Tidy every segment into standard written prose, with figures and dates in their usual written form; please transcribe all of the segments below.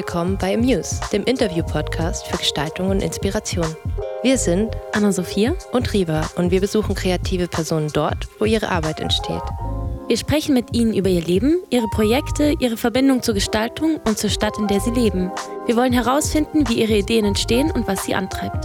willkommen bei Amuse, dem Interview-Podcast für Gestaltung und Inspiration. Wir sind Anna-Sophia und Riva und wir besuchen kreative Personen dort, wo ihre Arbeit entsteht. Wir sprechen mit ihnen über ihr Leben, ihre Projekte, ihre Verbindung zur Gestaltung und zur Stadt, in der sie leben. Wir wollen herausfinden, wie ihre Ideen entstehen und was sie antreibt.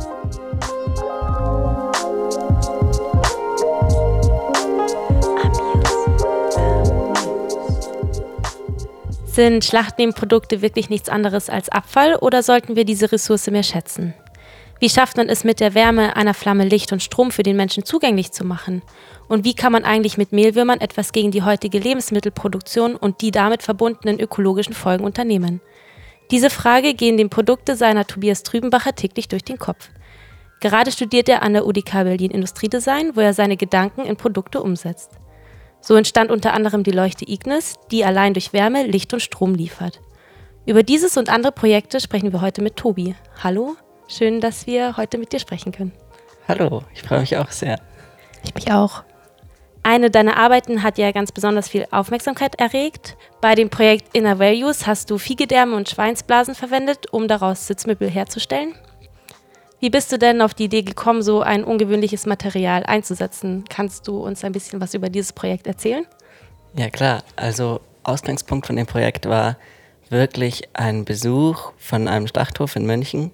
Sind Schlachtnebenprodukte wirklich nichts anderes als Abfall oder sollten wir diese Ressource mehr schätzen? Wie schafft man es mit der Wärme einer Flamme Licht und Strom für den Menschen zugänglich zu machen? Und wie kann man eigentlich mit Mehlwürmern etwas gegen die heutige Lebensmittelproduktion und die damit verbundenen ökologischen Folgen unternehmen? Diese Frage gehen dem Produktdesigner Tobias Trübenbacher täglich durch den Kopf. Gerade studiert er an der UDK Berlin Industriedesign, wo er seine Gedanken in Produkte umsetzt. So entstand unter anderem die Leuchte Ignis, die allein durch Wärme, Licht und Strom liefert. Über dieses und andere Projekte sprechen wir heute mit Tobi. Hallo, schön, dass wir heute mit dir sprechen können. Hallo, ich freue mich auch sehr. Ich mich auch. Eine deiner Arbeiten hat ja ganz besonders viel Aufmerksamkeit erregt. Bei dem Projekt Inner Values hast du Viehgedärme und Schweinsblasen verwendet, um daraus Sitzmöbel herzustellen. Wie bist du denn auf die Idee gekommen, so ein ungewöhnliches Material einzusetzen? Kannst du uns ein bisschen was über dieses Projekt erzählen? Ja klar, also Ausgangspunkt von dem Projekt war wirklich ein Besuch von einem Schlachthof in München.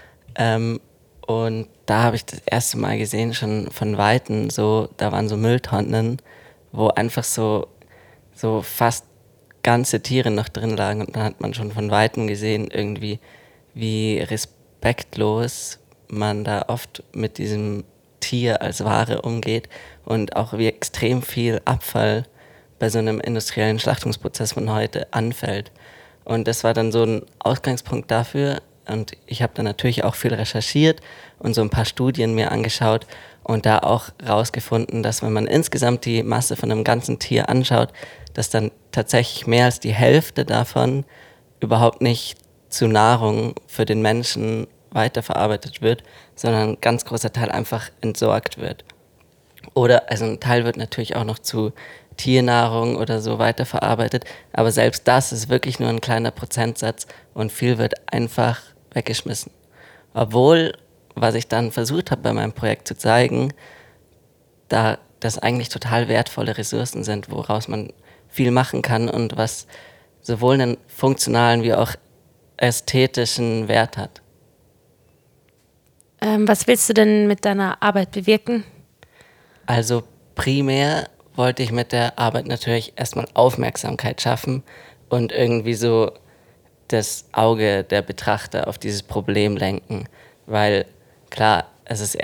Und da habe ich das erste Mal gesehen, schon von Weitem, da waren so Mülltonnen, wo einfach so fast ganze Tiere noch drin lagen. Und dann hat man schon von Weitem gesehen, irgendwie, wie respektlos man da oft mit diesem Tier als Ware umgeht und auch wie extrem viel Abfall bei so einem industriellen Schlachtungsprozess von heute anfällt. Und das war dann so ein Ausgangspunkt dafür. Und ich habe dann natürlich auch viel recherchiert und so ein paar Studien mir angeschaut und da auch rausgefunden, dass wenn man insgesamt die Masse von einem ganzen Tier anschaut, dass dann tatsächlich mehr als die Hälfte davon überhaupt nicht zu Nahrung für den Menschen weiterverarbeitet wird, sondern ein ganz großer Teil einfach entsorgt wird. Oder, also ein Teil wird natürlich auch noch zu Tiernahrung oder so weiterverarbeitet, aber selbst das ist wirklich nur ein kleiner Prozentsatz und viel wird einfach weggeschmissen. Obwohl, was ich dann versucht habe bei meinem Projekt zu zeigen, da das eigentlich total wertvolle Ressourcen sind, woraus man viel machen kann und was sowohl einen funktionalen wie auch ästhetischen Wert hat. Was willst du denn mit deiner Arbeit bewirken? Also primär wollte ich mit der Arbeit natürlich erstmal Aufmerksamkeit schaffen und irgendwie so das Auge der Betrachter auf dieses Problem lenken. Weil klar, es ist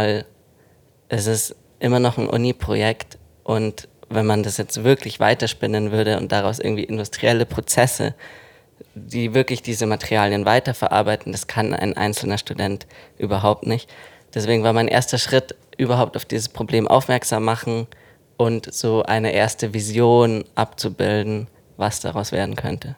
immer noch ein Uni-Projekt und wenn man das jetzt wirklich weiterspinnen würde und daraus irgendwie industrielle Prozesse, die wirklich diese Materialien weiterverarbeiten, das kann ein einzelner Student überhaupt nicht. Deswegen war mein erster Schritt, überhaupt auf dieses Problem aufmerksam machen und so eine erste Vision abzubilden, was daraus werden könnte.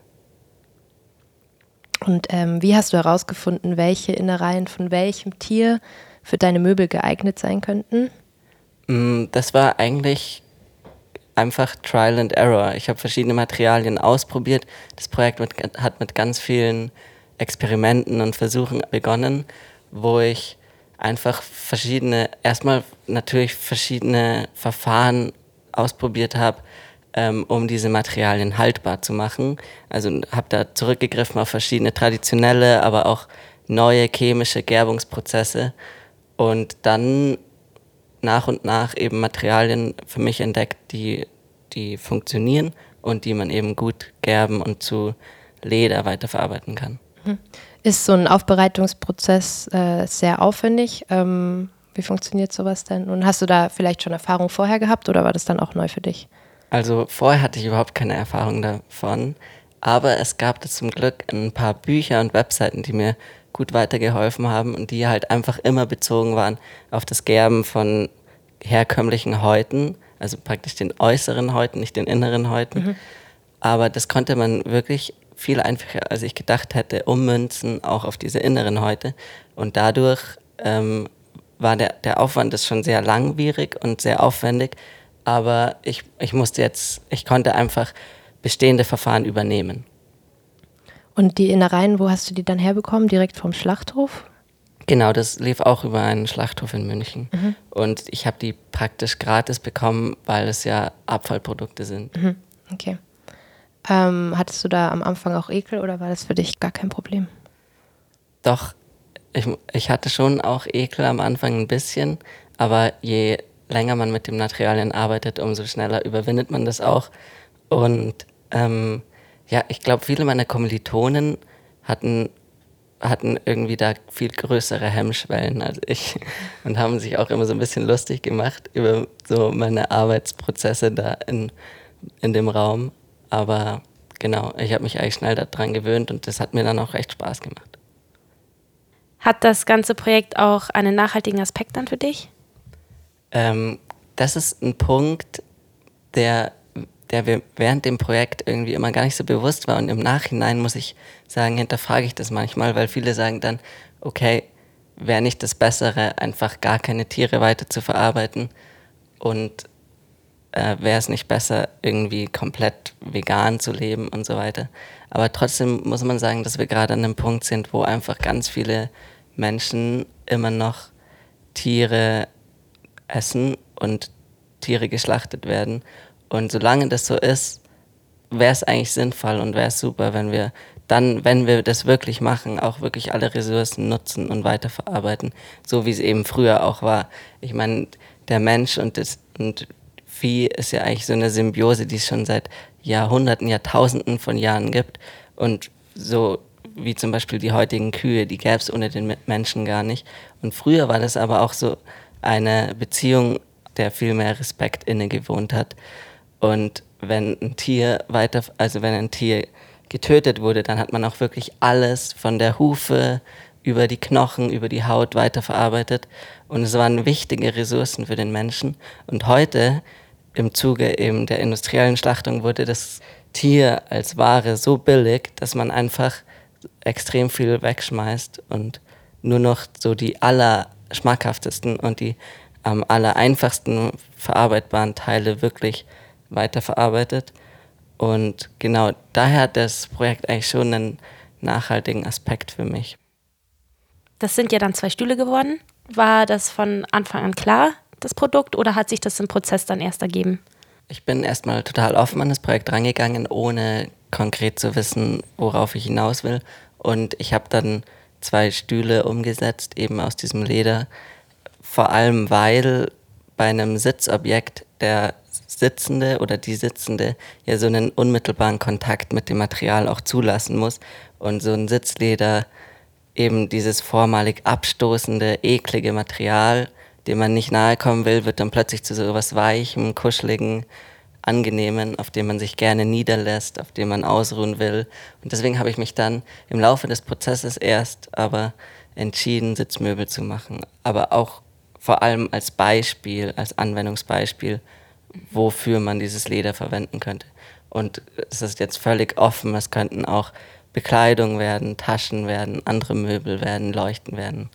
Und wie hast du herausgefunden, welche Innereien von welchem Tier für deine Möbel geeignet sein könnten? Das war eigentlich einfach Trial and Error. Ich habe verschiedene Materialien ausprobiert. Das Projekt hat mit ganz vielen Experimenten und Versuchen begonnen, wo ich einfach erstmal natürlich verschiedene Verfahren ausprobiert habe, um diese Materialien haltbar zu machen. Also habe da zurückgegriffen auf verschiedene traditionelle, aber auch neue chemische Gerbungsprozesse und dann nach und nach eben Materialien für mich entdeckt, die funktionieren und die man eben gut gerben und zu Leder weiterverarbeiten kann. Ist so ein Aufbereitungsprozess sehr aufwendig? Wie funktioniert sowas denn? Und hast du da vielleicht schon Erfahrung vorher gehabt oder war das dann auch neu für dich? Also vorher hatte ich überhaupt keine Erfahrung davon, aber es gab da zum Glück ein paar Bücher und Webseiten, die mir gut weitergeholfen haben und die halt einfach immer bezogen waren auf das Gerben von herkömmlichen Häuten, also praktisch den äußeren Häuten, nicht den inneren Häuten. Aber das konnte man wirklich viel einfacher, als ich gedacht hätte, ummünzen, auch auf diese inneren Häute. Und dadurch war der Aufwand ist schon sehr langwierig und sehr aufwendig, aber ich konnte einfach bestehende Verfahren übernehmen. Und die Innereien, wo hast du die dann herbekommen? Direkt vom Schlachthof? Genau, das lief auch über einen Schlachthof in München. Und ich habe die praktisch gratis bekommen, weil es ja Abfallprodukte sind. Okay. Hattest du da am Anfang auch Ekel oder war das für dich gar kein Problem? Doch, ich hatte schon auch Ekel am Anfang ein bisschen, aber je länger man mit den Materialien arbeitet, umso schneller überwindet man das auch. Und ja, ich glaube, viele meiner Kommilitonen hatten irgendwie da viel größere Hemmschwellen als ich und haben sich auch immer so ein bisschen lustig gemacht über so meine Arbeitsprozesse da in dem Raum. Aber genau, ich habe mich eigentlich schnell daran gewöhnt und das hat mir dann auch echt Spaß gemacht. Hat das ganze Projekt auch einen nachhaltigen Aspekt dann für dich? Das ist ein Punkt, der mir während dem Projekt irgendwie immer gar nicht so bewusst war. Und im Nachhinein, muss ich sagen, hinterfrage ich das manchmal, weil viele sagen dann, okay, wäre nicht das Bessere, einfach gar keine Tiere weiter zu verarbeiten und wäre es nicht besser, irgendwie komplett vegan zu leben und so weiter. Aber trotzdem muss man sagen, dass wir gerade an einem Punkt sind, wo einfach ganz viele Menschen immer noch Tiere essen und Tiere geschlachtet werden. Und solange das so ist, wäre es eigentlich sinnvoll und wäre es super, wenn wir dann, wenn wir das wirklich machen, auch wirklich alle Ressourcen nutzen und weiterverarbeiten, so wie es eben früher auch war. Ich meine, der Mensch und Vieh ist ja eigentlich so eine Symbiose, die es schon seit Jahrhunderten, Jahrtausenden von Jahren gibt. Und so wie zum Beispiel die heutigen Kühe, die gäbe es ohne den Menschen gar nicht. Und früher war das aber auch so eine Beziehung, der viel mehr Respekt inne gewohnt hat. Und wenn ein Tier getötet wurde, dann hat man auch wirklich alles von der Hufe über die Knochen, über die Haut weiterverarbeitet. Und es waren wichtige Ressourcen für den Menschen. Und heute, im Zuge eben der industriellen Schlachtung, wurde das Tier als Ware so billig, dass man einfach extrem viel wegschmeißt und nur noch so die allerschmackhaftesten und die am aller einfachsten verarbeitbaren Teile wirklich weiterverarbeitet. Und genau daher hat das Projekt eigentlich schon einen nachhaltigen Aspekt für mich. Das sind ja dann 2 Stühle geworden. War das von Anfang an klar, das Produkt, oder hat sich das im Prozess dann erst ergeben? Ich bin erstmal total offen an das Projekt rangegangen, ohne konkret zu wissen, worauf ich hinaus will. Und ich habe dann 2 Stühle umgesetzt, eben aus diesem Leder. Vor allem, weil bei einem Sitzobjekt der Sitzende oder die Sitzende ja so einen unmittelbaren Kontakt mit dem Material auch zulassen muss. Und so ein Sitzleder, eben dieses vormalig abstoßende, eklige Material, dem man nicht nahe kommen will, wird dann plötzlich zu so was Weichem, Kuscheligen, Angenehmen, auf dem man sich gerne niederlässt, auf dem man ausruhen will. Und deswegen habe ich mich dann im Laufe des Prozesses erst aber entschieden, Sitzmöbel zu machen. Aber auch vor allem als Beispiel, als Anwendungsbeispiel, wofür man dieses Leder verwenden könnte. Und es ist jetzt völlig offen, es könnten auch Bekleidung werden, Taschen werden, andere Möbel werden, Leuchten werden.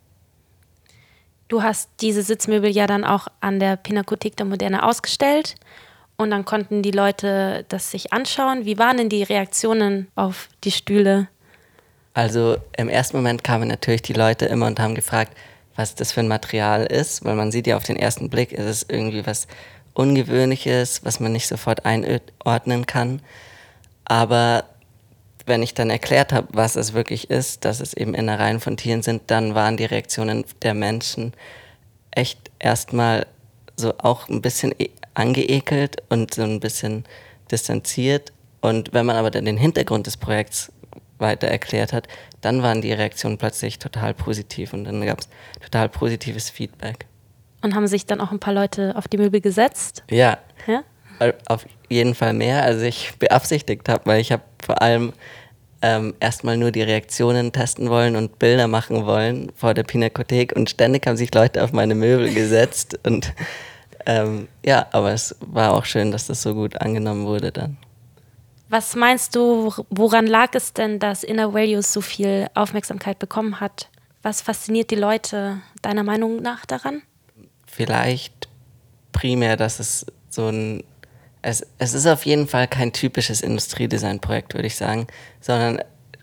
Du hast diese Sitzmöbel ja dann auch an der Pinakothek der Moderne ausgestellt und dann konnten die Leute das sich anschauen. Wie waren denn die Reaktionen auf die Stühle? Also im ersten Moment kamen natürlich die Leute immer und haben gefragt, was das für ein Material ist, weil man sieht ja auf den ersten Blick, es ist irgendwie was Ungewöhnliches, was man nicht sofort einordnen kann. Aber wenn ich dann erklärt habe, was es wirklich ist, dass es eben Innereien von Tieren sind, dann waren die Reaktionen der Menschen echt erstmal so auch ein bisschen angeekelt und so ein bisschen distanziert. Und wenn man aber dann den Hintergrund des Projekts weiter erklärt hat, dann waren die Reaktionen plötzlich total positiv und dann gab es total positives Feedback. Und haben sich dann auch ein paar Leute auf die Möbel gesetzt? Ja, Ja? auf jeden Fall mehr, als ich beabsichtigt habe, weil ich habe vor allem erstmal nur die Reaktionen testen wollen und Bilder machen wollen vor der Pinakothek und ständig haben sich Leute auf meine Möbel gesetzt und ja, aber es war auch schön, dass das so gut angenommen wurde dann. Was meinst du, woran lag es denn, dass Inner Values so viel Aufmerksamkeit bekommen hat? Was fasziniert die Leute deiner Meinung nach daran? Vielleicht primär, dass es so es ist auf jeden Fall kein typisches Industriedesign-Projekt, würde ich sagen, sondern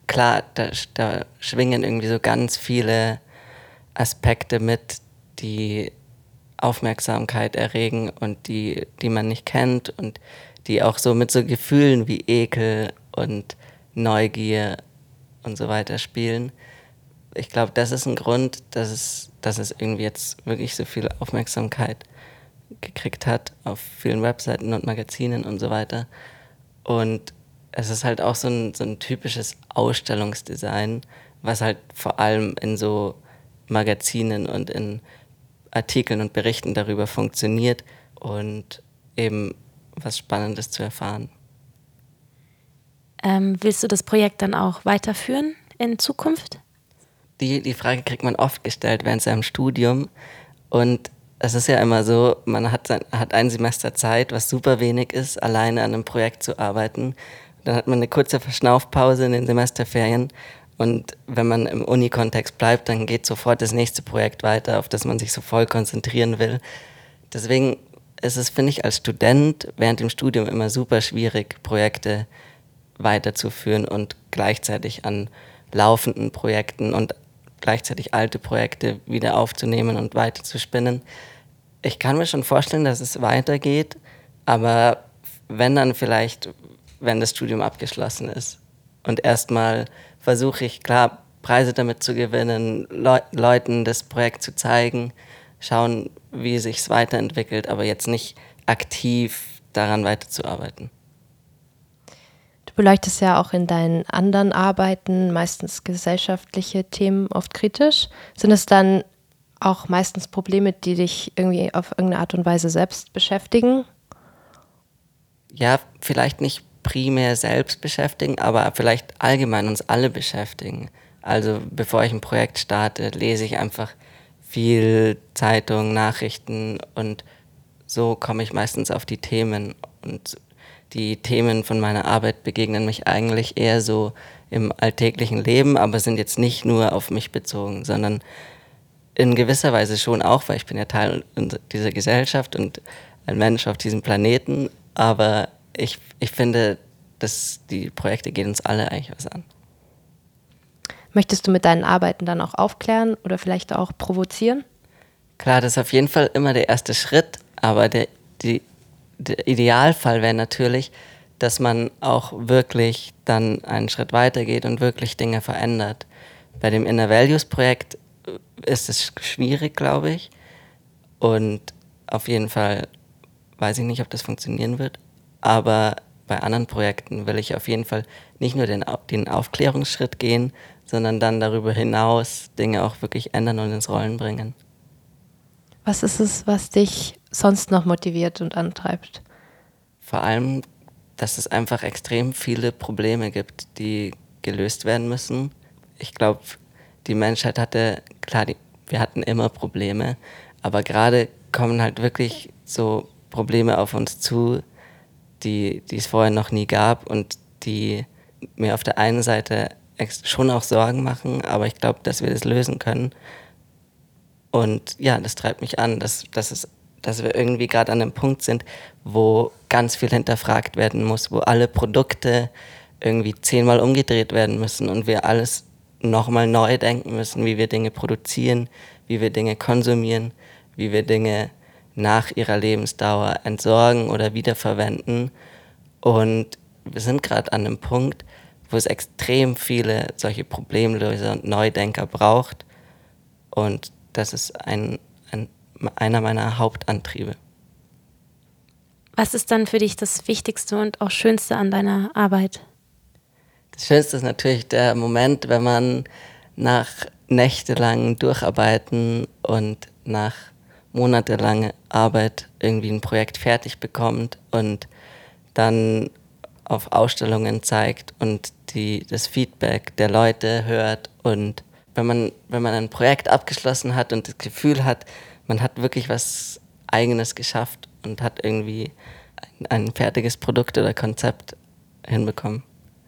klar, da schwingen irgendwie so ganz viele Aspekte mit, die Aufmerksamkeit erregen und die man nicht kennt und die auch so mit so Gefühlen wie Ekel und Neugier und so weiter spielen. Ich glaube, das ist ein Grund, dass es irgendwie jetzt wirklich so viel Aufmerksamkeit gekriegt hat auf vielen Webseiten und Magazinen und so weiter. Und es ist halt auch so ein typisches Ausstellungsdesign, was halt vor allem in so Magazinen und in Artikeln und Berichten darüber funktioniert und eben was Spannendes zu erfahren. Willst du das Projekt dann auch weiterführen in Zukunft? Die Frage kriegt man oft gestellt während seinem Studium und es ist ja immer so, man hat ein Semester Zeit, was super wenig ist, alleine an einem Projekt zu arbeiten. Dann hat man eine kurze Verschnaufpause in den Semesterferien und wenn man im Uni-Kontext bleibt, dann geht sofort das nächste Projekt weiter, auf das man sich so voll konzentrieren will. Deswegen ist es, finde ich, als Student während dem Studium immer super schwierig, Projekte weiterzuführen und gleichzeitig an laufenden Projekten und gleichzeitig alte Projekte wieder aufzunehmen und weiter zu spinnen. Ich kann mir schon vorstellen, dass es weitergeht, aber wenn dann vielleicht, wenn das Studium abgeschlossen ist. Und erstmal versuche ich, klar, Preise damit zu gewinnen, Leuten das Projekt zu zeigen, schauen, wie sich es weiterentwickelt, aber jetzt nicht aktiv daran weiterzuarbeiten. Du beleuchtest ja auch in deinen anderen Arbeiten meistens gesellschaftliche Themen oft kritisch. Sind es dann auch meistens Probleme, die dich irgendwie auf irgendeine Art und Weise selbst beschäftigen? Ja, vielleicht nicht primär selbst beschäftigen, aber vielleicht allgemein uns alle beschäftigen. Also bevor ich ein Projekt starte, lese ich einfach viel Zeitung, Nachrichten und so komme ich meistens auf die Themen. Und die Themen von meiner Arbeit begegnen mich eigentlich eher so im alltäglichen Leben, aber sind jetzt nicht nur auf mich bezogen, sondern in gewisser Weise schon auch, weil ich bin ja Teil dieser Gesellschaft und ein Mensch auf diesem Planeten, aber ich finde, dass die Projekte gehen uns alle eigentlich was an. Möchtest du mit deinen Arbeiten dann auch aufklären oder vielleicht auch provozieren? Klar, das ist auf jeden Fall immer der erste Schritt, aber der Idealfall wäre natürlich, dass man auch wirklich dann einen Schritt weitergeht und wirklich Dinge verändert. Bei dem Inner Values Projekt ist es schwierig, glaube ich. Und auf jeden Fall weiß ich nicht, ob das funktionieren wird. Aber bei anderen Projekten will ich auf jeden Fall nicht nur den Aufklärungsschritt gehen, sondern dann darüber hinaus Dinge auch wirklich ändern und ins Rollen bringen. Was ist es, was dich sonst noch motiviert und antreibt? Vor allem, dass es einfach extrem viele Probleme gibt, die gelöst werden müssen. Ich glaube, die Menschheit hatte, klar, wir hatten immer Probleme, aber gerade kommen halt wirklich so Probleme auf uns zu, die es vorher noch nie gab und die mir auf der einen Seite schon auch Sorgen machen, aber ich glaube, dass wir das lösen können. Und ja, das treibt mich an, dass wir irgendwie gerade an einem Punkt sind, wo ganz viel hinterfragt werden muss, wo alle Produkte irgendwie 10-mal umgedreht werden müssen und wir alles nochmal neu denken müssen, wie wir Dinge produzieren, wie wir Dinge konsumieren, wie wir Dinge nach ihrer Lebensdauer entsorgen oder wiederverwenden. Und wir sind gerade an einem Punkt, wo es extrem viele solche Problemlöser und Neudenker braucht. Und das ist einer meiner Hauptantriebe. Was ist dann für dich das Wichtigste und auch Schönste an deiner Arbeit? Das Schönste ist natürlich der Moment, wenn man nach nächtelangen Durcharbeiten und nach monatelanger Arbeit irgendwie ein Projekt fertig bekommt und dann auf Ausstellungen zeigt und das Feedback der Leute hört. Und wenn man ein Projekt abgeschlossen hat und das Gefühl hat, man hat wirklich was Eigenes geschafft und hat irgendwie ein fertiges Produkt oder Konzept hinbekommen.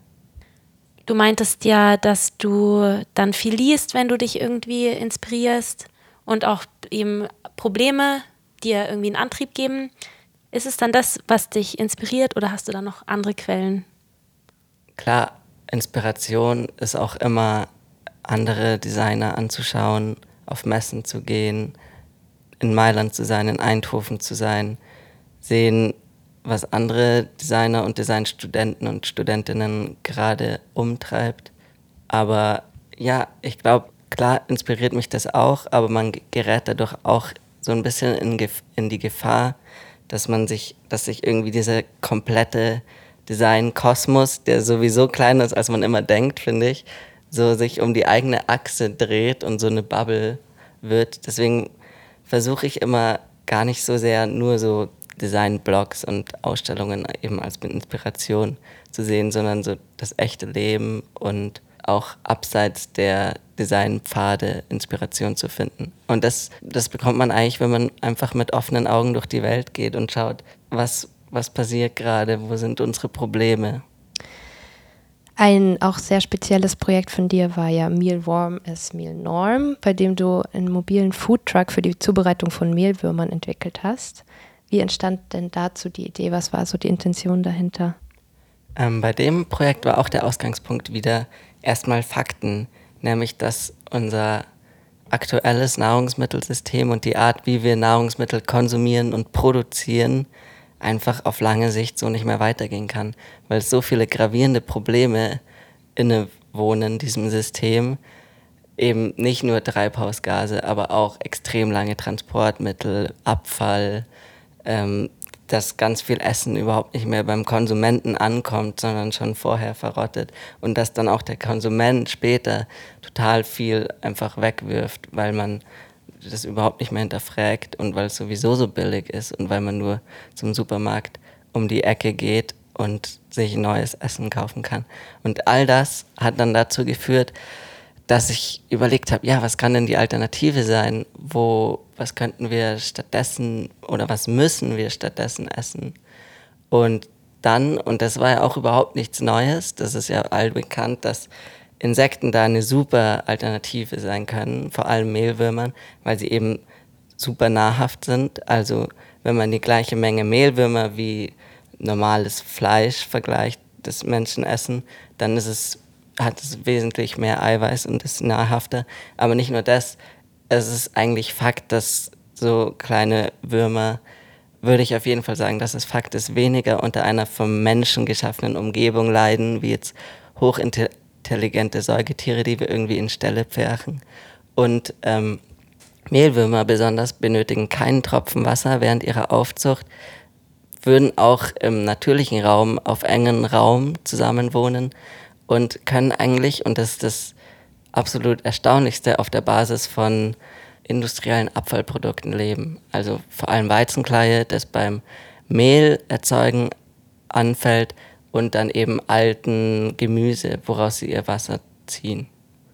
Du meintest ja, dass du dann viel liest, wenn du dich irgendwie inspirierst und auch eben Probleme dir irgendwie einen Antrieb geben. Ist es dann das, was dich inspiriert oder hast du da noch andere Quellen? Klar, Inspiration ist auch immer, andere Designer anzuschauen, auf Messen zu gehen, in Mailand zu sein, in Eindhoven zu sein, sehen, was andere Designer und Designstudenten und Studentinnen gerade umtreibt. Aber ja, ich glaube, klar inspiriert mich das auch, aber man gerät dadurch auch so ein bisschen in die Gefahr, dass sich irgendwie dieser komplette Design-Kosmos, der sowieso kleiner ist, als man immer denkt, finde ich, so sich um die eigene Achse dreht und so eine Bubble wird. Deswegen versuche ich immer gar nicht so sehr nur so Design-Blogs und Ausstellungen eben als Inspiration zu sehen, sondern so das echte Leben und auch abseits der Designpfade Inspiration zu finden. Und das bekommt man eigentlich, wenn man einfach mit offenen Augen durch die Welt geht und schaut, was passiert gerade, wo sind unsere Probleme. Ein auch sehr spezielles Projekt von dir war ja Mealworm as Meal Norm, bei dem du einen mobilen Foodtruck für die Zubereitung von Mehlwürmern entwickelt hast. Wie entstand denn dazu die Idee? Was war so die Intention dahinter? Bei dem Projekt war auch der Ausgangspunkt wieder erstmal Fakten, nämlich dass unser aktuelles Nahrungsmittelsystem und die Art, wie wir Nahrungsmittel konsumieren und produzieren, einfach auf lange Sicht so nicht mehr weitergehen kann, weil es so viele gravierende Probleme innewohnen in diesem System, eben nicht nur Treibhausgase, aber auch extrem lange Transportmittel, Abfall, dass ganz viel Essen überhaupt nicht mehr beim Konsumenten ankommt, sondern schon vorher verrottet und dass dann auch der Konsument später total viel einfach wegwirft, weil man das überhaupt nicht mehr hinterfragt und weil es sowieso so billig ist und weil man nur zum Supermarkt um die Ecke geht und sich neues Essen kaufen kann. Und all das hat dann dazu geführt, dass ich überlegt habe, ja, was kann denn die Alternative sein? Was könnten wir stattdessen oder was müssen wir stattdessen essen? Und das war ja auch überhaupt nichts Neues, das ist ja allbekannt, dass Insekten da eine super Alternative sein können, vor allem Mehlwürmern, weil sie eben super nahrhaft sind. Also wenn man die gleiche Menge Mehlwürmer wie normales Fleisch vergleicht, das Menschen essen, dann hat es wesentlich mehr Eiweiß und ist nahrhafter. Aber nicht nur das, es ist eigentlich Fakt, dass so kleine Würmer, würde ich auf jeden Fall sagen, dass es Fakt ist, weniger unter einer vom Menschen geschaffenen Umgebung leiden, wie jetzt hochintelligente Säugetiere, die wir irgendwie in Ställe pferchen. Und Mehlwürmer besonders benötigen keinen Tropfen Wasser während ihrer Aufzucht, würden auch im natürlichen Raum auf engen Raum zusammenwohnen und können eigentlich, und das ist das absolut Erstaunlichste, auf der Basis von industriellen Abfallprodukten leben. Also vor allem Weizenkleie, das beim Mehl erzeugen anfällt und dann eben alten Gemüse, woraus sie ihr Wasser ziehen.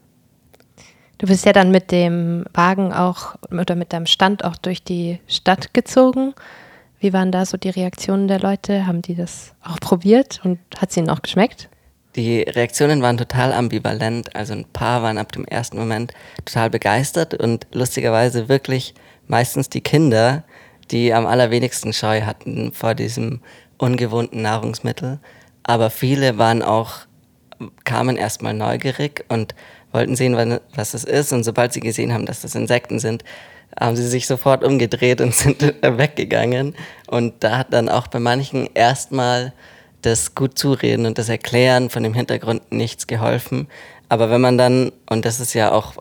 Du bist ja dann mit dem Wagen auch oder mit deinem Stand auch durch die Stadt gezogen. Wie waren da so die Reaktionen der Leute? Haben die das auch probiert und hat es ihnen auch geschmeckt? Die Reaktionen waren total ambivalent, also ein paar waren ab dem ersten Moment total begeistert und lustigerweise wirklich meistens die Kinder, die am allerwenigsten Scheu hatten vor diesem ungewohnten Nahrungsmittel. Aber viele kamen erstmal neugierig und wollten sehen, was es ist. Und sobald sie gesehen haben, dass das Insekten sind, haben sie sich sofort umgedreht und sind weggegangen. Und da hat dann auch bei manchen erstmal das gut Zureden und das Erklären von dem Hintergrund nichts geholfen. Aber wenn man dann, und das ist ja auch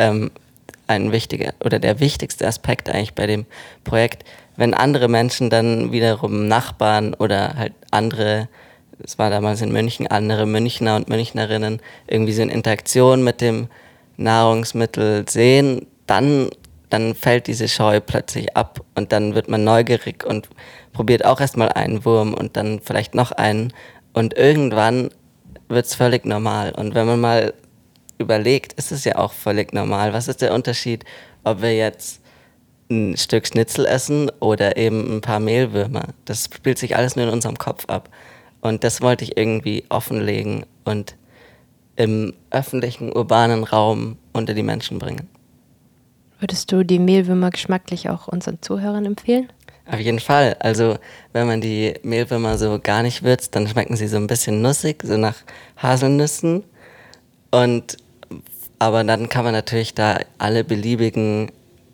ein wichtiger oder der wichtigste Aspekt eigentlich bei dem Projekt, wenn andere Menschen dann wiederum Nachbarn oder halt andere, es war damals in München, andere Münchner und Münchnerinnen irgendwie so in Interaktion mit dem Nahrungsmittel sehen, dann fällt diese Scheu plötzlich ab und dann wird man neugierig und probiert auch erstmal einen Wurm und dann vielleicht noch einen und irgendwann wird es völlig normal. Und wenn man mal überlegt, ist es ja auch völlig normal. Was ist der Unterschied, ob wir jetzt ein Stück Schnitzel essen oder eben ein paar Mehlwürmer? Das spielt sich alles nur in unserem Kopf ab. Und das wollte ich irgendwie offenlegen und im öffentlichen, urbanen Raum unter die Menschen bringen. Würdest du die Mehlwürmer geschmacklich auch unseren Zuhörern empfehlen? Auf jeden Fall. Also wenn man die Mehlwürmer so gar nicht würzt, dann schmecken sie so ein bisschen nussig, so nach Haselnüssen. Und aber dann kann man natürlich da alle beliebigen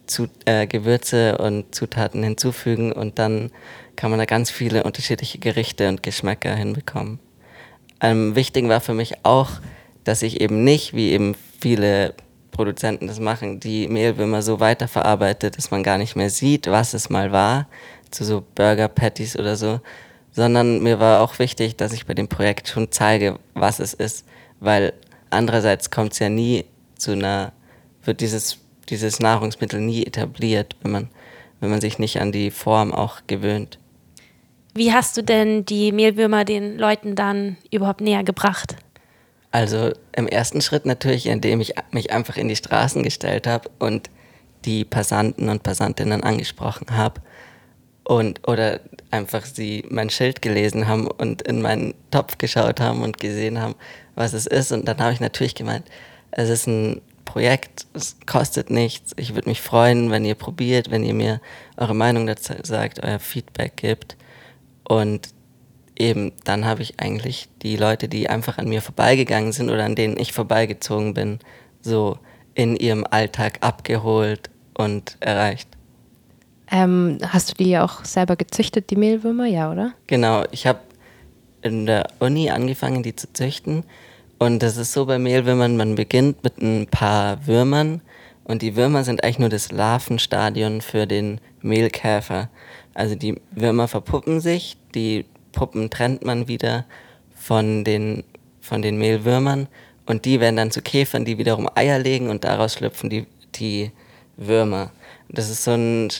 Gewürze und Zutaten hinzufügen und dann kann man da ganz viele unterschiedliche Gerichte und Geschmäcker hinbekommen. Wichtig war für mich auch, dass ich eben nicht, wie eben viele Produzenten das machen, die Mehlwürmer so weiterverarbeitet, dass man gar nicht mehr sieht, was es mal war, zu so Burger Patties oder so, sondern mir war auch wichtig, dass ich bei dem Projekt schon zeige, was es ist, weil andererseits kommt es ja nie wird dieses Nahrungsmittel nie etabliert, wenn man sich nicht an die Form auch gewöhnt. Wie hast du denn die Mehlwürmer den Leuten dann überhaupt näher gebracht? Also im ersten Schritt natürlich, indem ich mich einfach in die Straßen gestellt habe und die Passanten und Passantinnen angesprochen habe oder einfach sie mein Schild gelesen haben und in meinen Topf geschaut haben und gesehen haben, was es ist. Und dann habe ich natürlich gemeint, es ist ein Projekt, es kostet nichts. Ich würde mich freuen, wenn ihr probiert, wenn ihr mir eure Meinung dazu sagt, euer Feedback gibt. Und eben dann habe ich eigentlich die Leute, die einfach an mir vorbeigegangen sind oder an denen ich vorbeigezogen bin, so in ihrem Alltag abgeholt und erreicht. Hast du die ja auch selber gezüchtet, die Mehlwürmer? Ja, oder? Genau, ich habe in der Uni angefangen, die zu züchten. Und das ist so bei Mehlwürmern, man beginnt mit ein paar Würmern und die Würmer sind eigentlich nur das Larvenstadion für den Mehlkäfer. Also die Würmer verpuppen sich, die Puppen trennt man wieder von den Mehlwürmern und die werden dann zu Käfern, die wiederum Eier legen und daraus schlüpfen die Würmer. Das ist so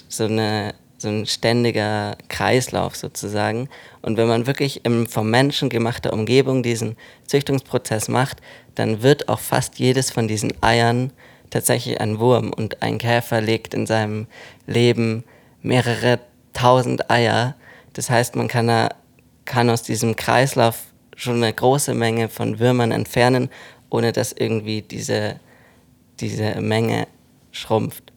ein ständiger Kreislauf sozusagen. Und wenn man wirklich vom Menschen gemachter Umgebung diesen Züchtungsprozess macht, dann wird auch fast jedes von diesen Eiern tatsächlich ein Wurm. Und ein Käfer legt in seinem Leben mehrere tausend Eier. Das heißt, man kann aus diesem Kreislauf schon eine große Menge von Würmern entfernen, ohne dass irgendwie diese Menge schrumpft.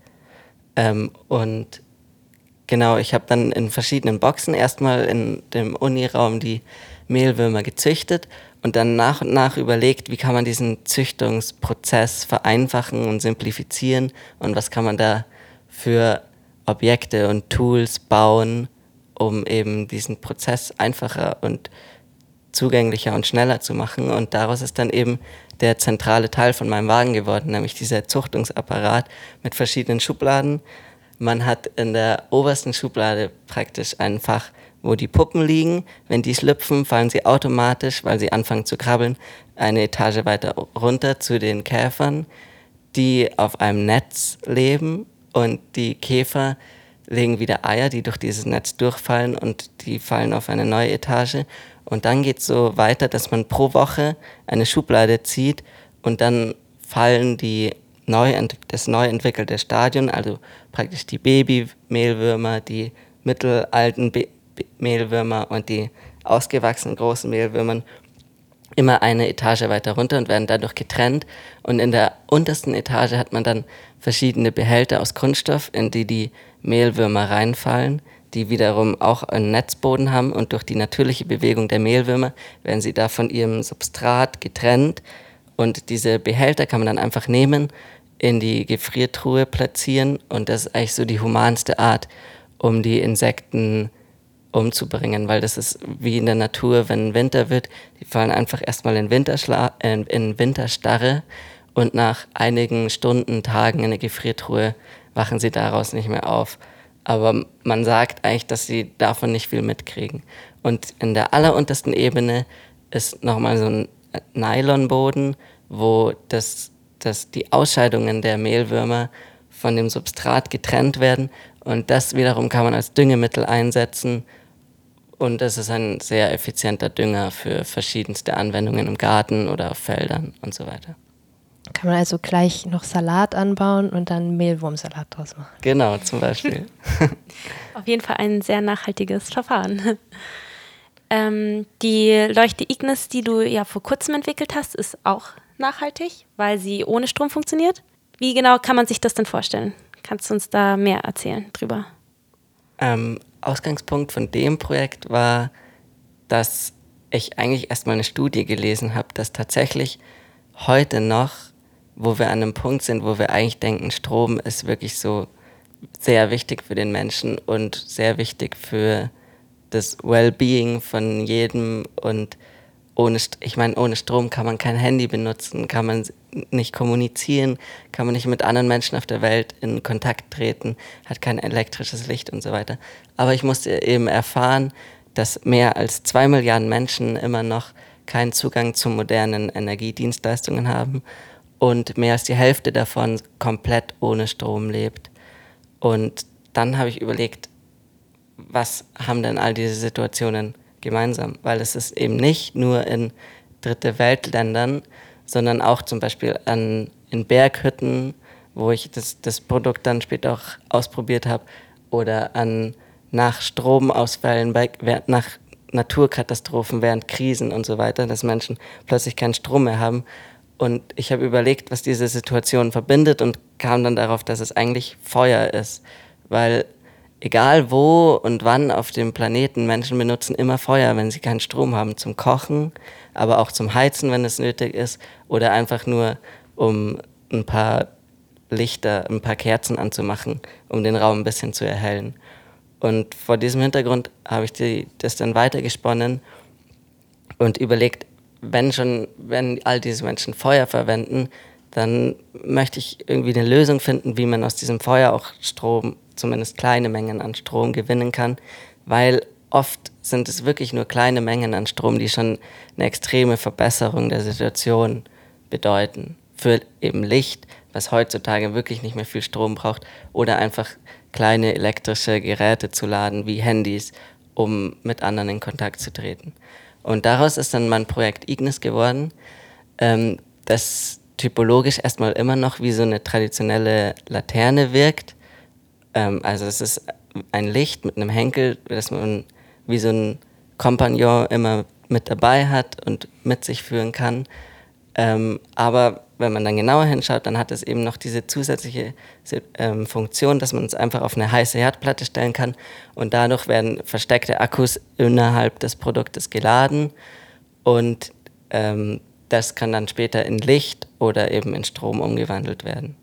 Und genau, ich habe dann in verschiedenen Boxen erstmal in dem Uniraum die Mehlwürmer gezüchtet und dann nach und nach überlegt, wie kann man diesen Züchtungsprozess vereinfachen und simplifizieren und was kann man da für Objekte und Tools bauen, um eben diesen Prozess einfacher und zugänglicher und schneller zu machen. Und daraus ist dann eben der zentrale Teil von meinem Wagen geworden, nämlich dieser Zuchtungsapparat mit verschiedenen Schubladen. Man hat in der obersten Schublade praktisch ein Fach, wo die Puppen liegen. Wenn die schlüpfen, fallen sie automatisch, weil sie anfangen zu krabbeln, eine Etage weiter runter zu den Käfern, die auf einem Netz leben. Und die Käfer legen wieder Eier, die durch dieses Netz durchfallen und die fallen auf eine neue Etage. Und dann geht es so weiter, dass man pro Woche eine Schublade zieht und dann fallen das neu entwickelte Stadion, also praktisch die Baby-Mehlwürmer, die mittelalten Mehlwürmer und die ausgewachsenen großen Mehlwürmer immer eine Etage weiter runter und werden dadurch getrennt. Und in der untersten Etage hat man dann verschiedene Behälter aus Kunststoff, in die Mehlwürmer reinfallen, die wiederum auch einen Netzboden haben und durch die natürliche Bewegung der Mehlwürmer werden sie da von ihrem Substrat getrennt und diese Behälter kann man dann einfach nehmen, in die Gefriertruhe platzieren und das ist eigentlich so die humanste Art, um die Insekten umzubringen, weil das ist wie in der Natur, wenn Winter wird, die fallen einfach erstmal in Winterstarre und nach einigen Stunden, Tagen in der Gefriertruhe wachen sie daraus nicht mehr auf. Aber man sagt eigentlich, dass sie davon nicht viel mitkriegen. Und in der alleruntersten Ebene ist nochmal so ein Nylonboden, wo die Ausscheidungen der Mehlwürmer von dem Substrat getrennt werden. Und das wiederum kann man als Düngemittel einsetzen. Und das ist ein sehr effizienter Dünger für verschiedenste Anwendungen im Garten oder auf Feldern und so weiter. Kann man also gleich noch Salat anbauen und dann Mehlwurmsalat draus machen. Genau, zum Beispiel. Auf jeden Fall ein sehr nachhaltiges Verfahren. Die Leuchte Ignis, die du ja vor kurzem entwickelt hast, ist auch nachhaltig, weil sie ohne Strom funktioniert. Wie genau kann man sich das denn vorstellen? Kannst du uns da mehr erzählen drüber? Ausgangspunkt von dem Projekt war, dass ich eigentlich erstmal eine Studie gelesen habe, dass tatsächlich heute noch, wo wir an einem Punkt sind, wo wir eigentlich denken, Strom ist wirklich so sehr wichtig für den Menschen und sehr wichtig für das Wellbeing von jedem und ohne Strom kann man kein Handy benutzen, kann man nicht kommunizieren, kann man nicht mit anderen Menschen auf der Welt in Kontakt treten, hat kein elektrisches Licht und so weiter. Aber ich musste eben erfahren, dass mehr als 2 Milliarden Menschen immer noch keinen Zugang zu modernen Energiedienstleistungen haben und mehr als die Hälfte davon komplett ohne Strom lebt. Und dann habe ich überlegt, was haben denn all diese Situationen gemeinsam? Weil es ist eben nicht nur in dritte Weltländern, sondern auch zum Beispiel in Berghütten, wo ich das Produkt dann später auch ausprobiert habe, oder nach Stromausfällen, nach Naturkatastrophen, während Krisen und so weiter, dass Menschen plötzlich keinen Strom mehr haben. Und ich habe überlegt, was diese Situation verbindet und kam dann darauf, dass es eigentlich Feuer ist. Weil egal wo und wann auf dem Planeten, Menschen benutzen immer Feuer, wenn sie keinen Strom haben, zum Kochen, aber auch zum Heizen, wenn es nötig ist, oder einfach nur, um ein paar Lichter, ein paar Kerzen anzumachen, um den Raum ein bisschen zu erhellen. Und vor diesem Hintergrund habe ich das dann weitergesponnen und überlegt, wenn all diese Menschen Feuer verwenden, dann möchte ich irgendwie eine Lösung finden, wie man aus diesem Feuer auch Strom, zumindest kleine Mengen an Strom gewinnen kann, weil oft sind es wirklich nur kleine Mengen an Strom, die schon eine extreme Verbesserung der Situation bedeuten. Für eben Licht, was heutzutage wirklich nicht mehr viel Strom braucht, oder einfach kleine elektrische Geräte zu laden, wie Handys, um mit anderen in Kontakt zu treten. Und daraus ist dann mein Projekt Ignis geworden, das typologisch erstmal immer noch wie so eine traditionelle Laterne wirkt. Also es ist ein Licht mit einem Henkel, das man wie so ein Kompagnon immer mit dabei hat und mit sich führen kann. Aber wenn man dann genauer hinschaut, dann hat es eben noch diese zusätzliche Funktion, dass man es einfach auf eine heiße Herdplatte stellen kann und dadurch werden versteckte Akkus innerhalb des Produktes geladen und das kann dann später in Licht oder eben in Strom umgewandelt werden.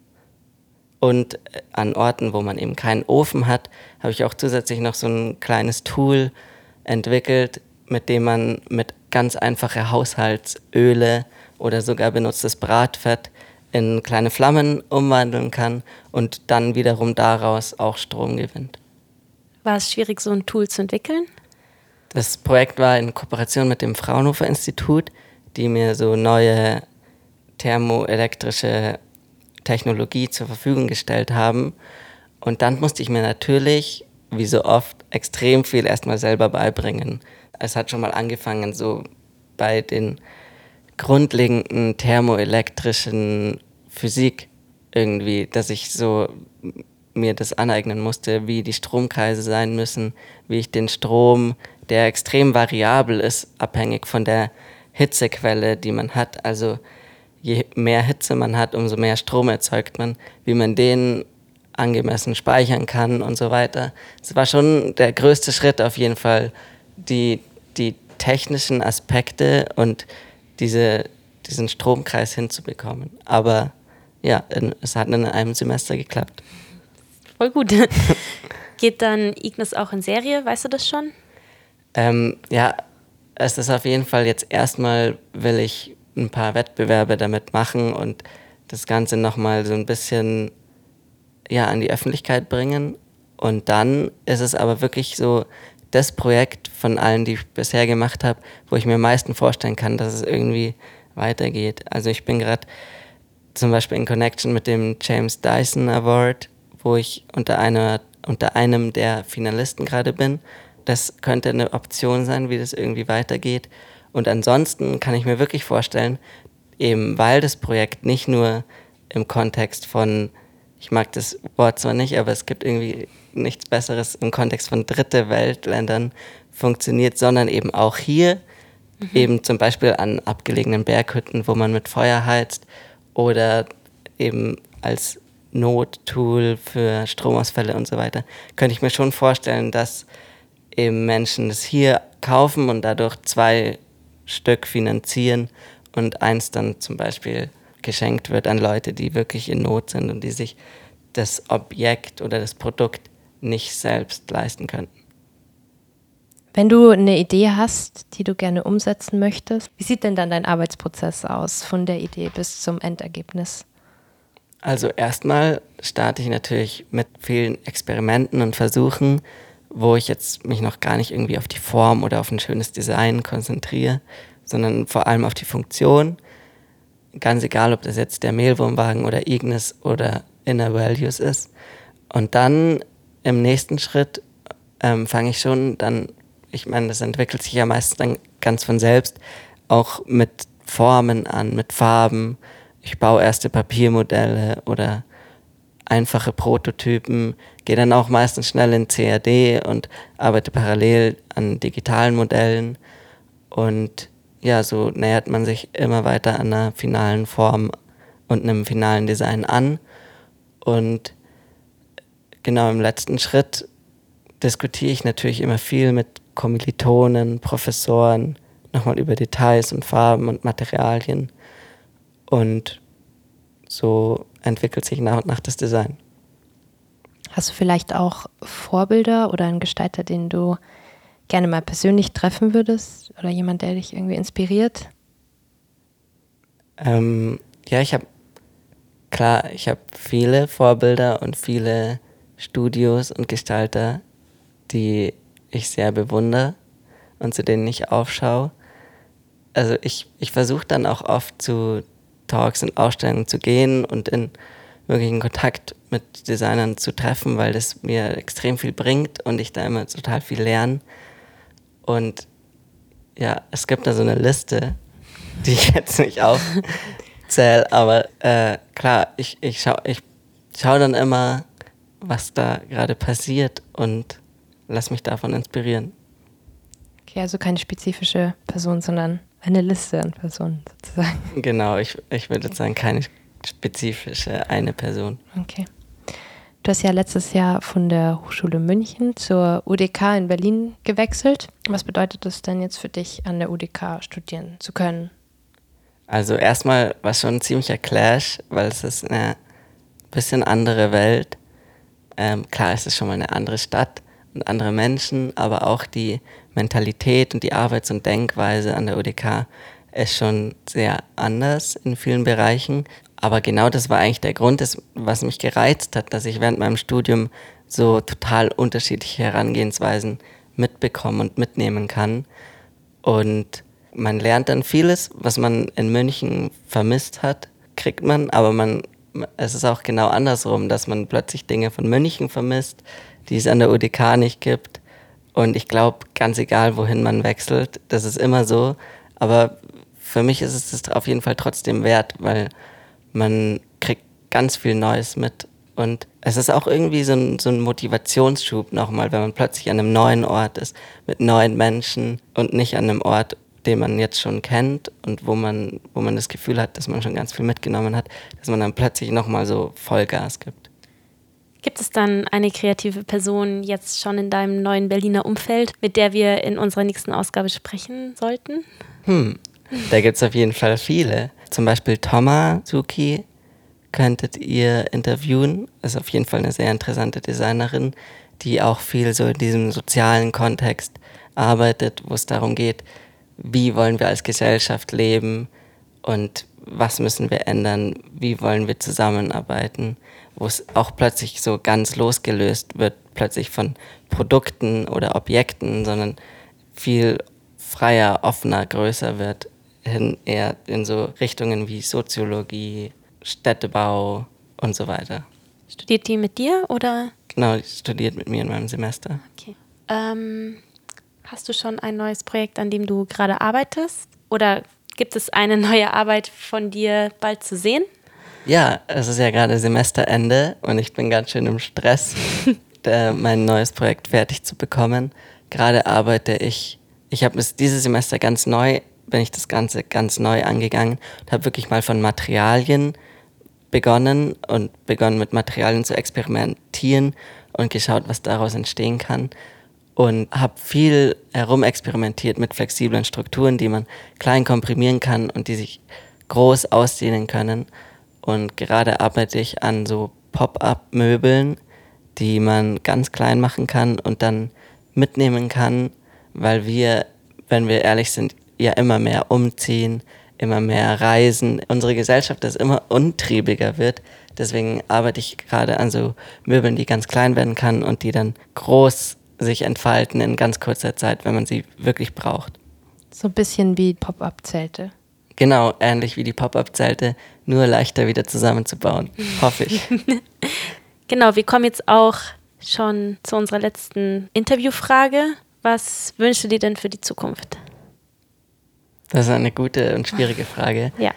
Und an Orten, wo man eben keinen Ofen hat, habe ich auch zusätzlich noch so ein kleines Tool entwickelt, mit dem man mit ganz einfache Haushaltsöle oder sogar benutztes Bratfett in kleine Flammen umwandeln kann und dann wiederum daraus auch Strom gewinnt. War es schwierig, so ein Tool zu entwickeln? Das Projekt war in Kooperation mit dem Fraunhofer Institut, die mir so neue thermoelektrische Technologie zur Verfügung gestellt haben. Und dann musste ich mir natürlich, wie so oft, extrem viel erstmal selber beibringen. Es hat schon mal angefangen, so bei den grundlegenden thermoelektrischen Physik irgendwie, dass ich so mir das aneignen musste, wie die Stromkreise sein müssen, wie ich den Strom, der extrem variabel ist, abhängig von der Hitzequelle, die man hat, also je mehr Hitze man hat, umso mehr Strom erzeugt man, wie man den angemessen speichern kann und so weiter. Es war schon der größte Schritt auf jeden Fall, die technischen Aspekte und diesen Stromkreis hinzubekommen. Aber ja, es hat in einem Semester geklappt. Voll gut. Geht dann Ignis auch in Serie? Weißt du das schon? Ja, es ist auf jeden Fall jetzt erstmal, will ich ein paar Wettbewerbe damit machen und das Ganze nochmal so ein bisschen an die Öffentlichkeit bringen. Und dann ist es aber wirklich so das Projekt von allen, die ich bisher gemacht habe, wo ich mir am meisten vorstellen kann, dass es irgendwie weitergeht. Also ich bin gerade zum Beispiel in Connection mit dem James Dyson Award, wo ich unter einem der Finalisten gerade bin. Das könnte eine Option sein, wie das irgendwie weitergeht. Und ansonsten kann ich mir wirklich vorstellen, eben weil das Projekt nicht nur im Kontext von, ich mag das Wort zwar nicht, aber es gibt irgendwie nichts Besseres im Kontext von dritte Weltländern funktioniert, sondern eben auch hier, eben zum Beispiel an abgelegenen Berghütten, wo man mit Feuer heizt oder eben als Nottool für Stromausfälle und so weiter, könnte ich mir schon vorstellen, dass eben Menschen das hier kaufen und dadurch 2 Stück finanzieren und eins dann zum Beispiel geschenkt wird an Leute, die wirklich in Not sind und die sich das Objekt oder das Produkt nicht selbst leisten könnten. Wenn du eine Idee hast, die du gerne umsetzen möchtest, wie sieht denn dann dein Arbeitsprozess aus, von der Idee bis zum Endergebnis? Also erstmal starte ich natürlich mit vielen Experimenten und Versuchen, wo ich jetzt mich noch gar nicht irgendwie auf die Form oder auf ein schönes Design konzentriere, sondern vor allem auf die Funktion. Ganz egal, ob das jetzt der Mehlwurmwagen oder Ignis oder Inner Values ist. Und dann im nächsten Schritt fange ich schon dann, ich meine, das entwickelt sich ja meistens dann ganz von selbst, auch mit Formen an, mit Farben. Ich baue erste Papiermodelle oder einfache Prototypen, gehe dann auch meistens schnell in CAD und arbeite parallel an digitalen Modellen. Und ja, so nähert man sich immer weiter an einer finalen Form und einem finalen Design an. Und genau im letzten Schritt diskutiere ich natürlich immer viel mit Kommilitonen, Professoren, nochmal über Details und Farben und Materialien. Und so entwickelt sich nach und nach das Design. Hast du vielleicht auch Vorbilder oder einen Gestalter, den du gerne mal persönlich treffen würdest? Oder jemand, der dich irgendwie inspiriert? Ja, ich habe viele Vorbilder und viele Studios und Gestalter, die ich sehr bewundere und zu denen ich aufschaue. Also ich versuche dann auch oft zu Talks und Ausstellungen zu gehen und in wirklichen Kontakt mit Designern zu treffen, weil das mir extrem viel bringt und ich da immer total viel lerne. Und ja, es gibt da so eine Liste, die ich jetzt nicht aufzähle, aber klar, ich schau dann immer, was da gerade passiert und lass mich davon inspirieren. Okay, also keine spezifische Person, sondern eine Liste an Personen sozusagen. Genau, ich würde sagen, keine spezifische eine Person. Okay. Du hast ja letztes Jahr von der Hochschule München zur UDK in Berlin gewechselt. Was bedeutet es denn jetzt für dich, an der UDK studieren zu können? Also erstmal war es schon ein ziemlicher Clash, weil es ist eine bisschen andere Welt. Klar, es ist schon mal eine andere Stadt und andere Menschen, aber auch die Mentalität und die Arbeits- und Denkweise an der UDK ist schon sehr anders in vielen Bereichen. Aber genau das war eigentlich der Grund, was mich gereizt hat, dass ich während meinem Studium so total unterschiedliche Herangehensweisen mitbekommen und mitnehmen kann. Und man lernt dann vieles, was man in München vermisst hat, kriegt man, aber es ist auch genau andersrum, dass man plötzlich Dinge von München vermisst, die es an der UDK nicht gibt. Und ich glaube, ganz egal, wohin man wechselt, das ist immer so. Aber für mich ist es das auf jeden Fall trotzdem wert, weil man kriegt ganz viel Neues mit. Und es ist auch irgendwie so ein Motivationsschub nochmal, wenn man plötzlich an einem neuen Ort ist, mit neuen Menschen und nicht an einem Ort, den man jetzt schon kennt und wo man das Gefühl hat, dass man schon ganz viel mitgenommen hat, dass man dann plötzlich nochmal so Vollgas gibt. Gibt es dann eine kreative Person jetzt schon in deinem neuen Berliner Umfeld, mit der wir in unserer nächsten Ausgabe sprechen sollten? Da gibt es auf jeden Fall viele. Zum Beispiel Toma Suki könntet ihr interviewen. Ist auf jeden Fall eine sehr interessante Designerin, die auch viel so in diesem sozialen Kontext arbeitet, wo es darum geht, wie wollen wir als Gesellschaft leben und was müssen wir ändern, wie wollen wir zusammenarbeiten, wo es auch plötzlich so ganz losgelöst wird, plötzlich von Produkten oder Objekten, sondern viel freier, offener, größer wird, hin eher in so Richtungen wie Soziologie, Städtebau und so weiter. Studiert die mit dir oder? Genau, die studiert mit mir in meinem Semester. Okay. Hast du schon ein neues Projekt, an dem du gerade arbeitest? Oder gibt es eine neue Arbeit von dir bald zu sehen? Ja, es ist ja gerade Semesterende und ich bin ganz schön im Stress, mein neues Projekt fertig zu bekommen. Gerade arbeite ich habe es dieses Semester bin ich das Ganze ganz neu angegangen und habe wirklich mal von Materialien begonnen mit Materialien zu experimentieren und geschaut, was daraus entstehen kann. Und habe viel herumexperimentiert mit flexiblen Strukturen, die man klein komprimieren kann und die sich groß ausdehnen können. Und gerade arbeite ich an so Pop-up-Möbeln, die man ganz klein machen kann und dann mitnehmen kann, weil wir, wenn wir ehrlich sind, ja immer mehr umziehen, immer mehr reisen. Unsere Gesellschaft, das immer untriebiger wird. Deswegen arbeite ich gerade an so Möbeln, die ganz klein werden kann und die dann groß sich entfalten in ganz kurzer Zeit, wenn man sie wirklich braucht. So ein bisschen wie Pop-up-Zelte. Genau, ähnlich wie die Pop-up-Zelte, nur leichter wieder zusammenzubauen, hoffe ich. Genau, wir kommen jetzt auch schon zu unserer letzten Interviewfrage. Was wünschst du dir denn für die Zukunft? Das ist eine gute und schwierige Frage. Ja.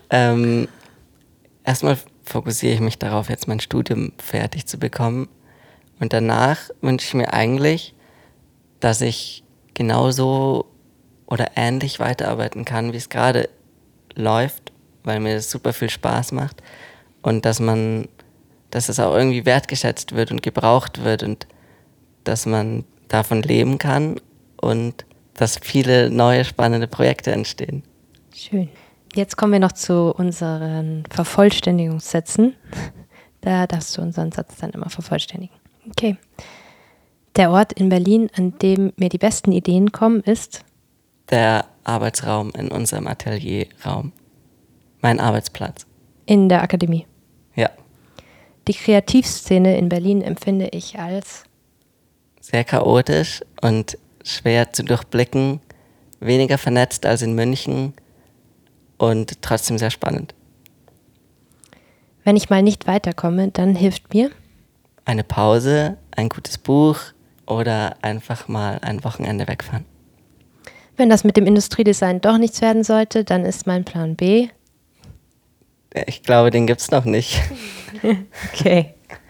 Erstmal fokussiere ich mich darauf, jetzt mein Studium fertig zu bekommen. Und danach wünsche ich mir eigentlich, dass ich genauso oder ähnlich weiterarbeiten kann, wie es gerade läuft, weil mir das super viel Spaß macht. Und dass es auch irgendwie wertgeschätzt wird und gebraucht wird und dass man davon leben kann und dass viele neue spannende Projekte entstehen. Schön. Jetzt kommen wir noch zu unseren Vervollständigungssätzen. Da darfst du unseren Satz dann immer vervollständigen. Okay. Der Ort in Berlin, an dem mir die besten Ideen kommen, ist? Der Arbeitsraum in unserem Atelierraum. Mein Arbeitsplatz. In der Akademie. Ja. Die Kreativszene in Berlin empfinde ich als? Sehr chaotisch und schwer zu durchblicken, weniger vernetzt als in München und trotzdem sehr spannend. Wenn ich mal nicht weiterkomme, dann hilft mir? Eine Pause, ein gutes Buch oder einfach mal ein Wochenende wegfahren. Wenn das mit dem Industriedesign doch nichts werden sollte, dann ist mein Plan B? Ich glaube, den gibt's noch nicht. Okay.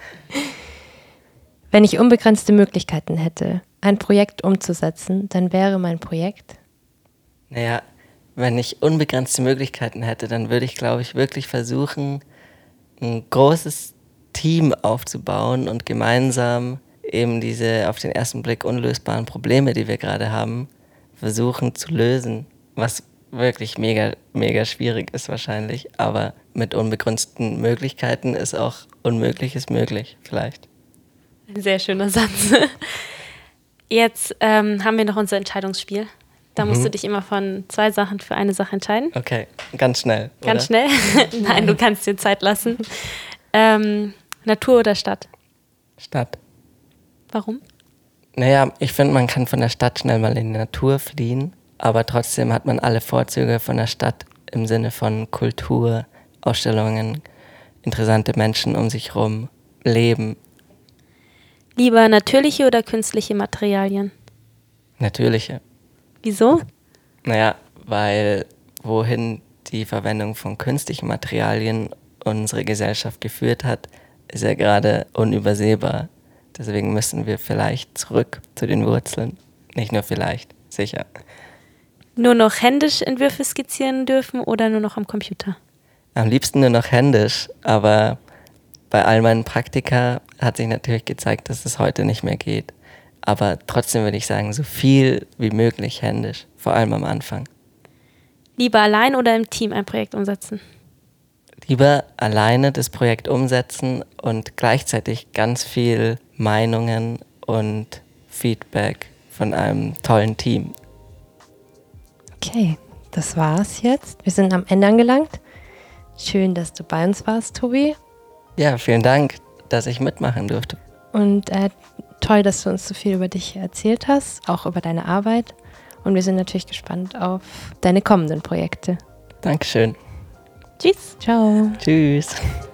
Wenn ich unbegrenzte Möglichkeiten hätte, ein Projekt umzusetzen, dann wäre mein Projekt? Naja, wenn ich unbegrenzte Möglichkeiten hätte, dann würde ich, glaube ich, wirklich versuchen, ein großes Team aufzubauen und gemeinsam eben diese auf den ersten Blick unlösbaren Probleme, die wir gerade haben, versuchen zu lösen, was wirklich mega, mega schwierig ist wahrscheinlich, aber mit unbegrenzten Möglichkeiten ist auch Unmögliches möglich, vielleicht. Ein sehr schöner Satz. Jetzt haben wir noch unser Entscheidungsspiel. Da musst du dich immer von 2 Sachen für eine Sache entscheiden. Okay, ganz schnell. Ganz oder? schnell? Nein, du kannst dir Zeit lassen. Natur oder Stadt? Stadt. Warum? Naja, ich finde, man kann von der Stadt schnell mal in die Natur fliehen, aber trotzdem hat man alle Vorzüge von der Stadt im Sinne von Kultur, Ausstellungen, interessante Menschen um sich rum, Leben. Lieber natürliche oder künstliche Materialien? Natürliche. Wieso? Naja, weil wohin die Verwendung von künstlichen Materialien unsere Gesellschaft geführt hat, ist ja gerade unübersehbar. Deswegen müssen wir vielleicht zurück zu den Wurzeln. Nicht nur vielleicht, sicher. Nur noch händisch Entwürfe skizzieren dürfen oder nur noch am Computer? Am liebsten nur noch händisch, aber bei all meinen Praktika hat sich natürlich gezeigt, dass es heute nicht mehr geht. Aber trotzdem würde ich sagen, so viel wie möglich händisch, vor allem am Anfang. Lieber allein oder im Team ein Projekt umsetzen? Lieber alleine das Projekt umsetzen und gleichzeitig ganz viel Meinungen und Feedback von einem tollen Team. Okay, das war's jetzt. Wir sind am Ende angelangt. Schön, dass du bei uns warst, Tobi. Ja, vielen Dank, dass ich mitmachen durfte. Und toll, dass du uns so viel über dich erzählt hast, auch über deine Arbeit. Und wir sind natürlich gespannt auf deine kommenden Projekte. Dankeschön. Tschüss. Ciao. Tschüss.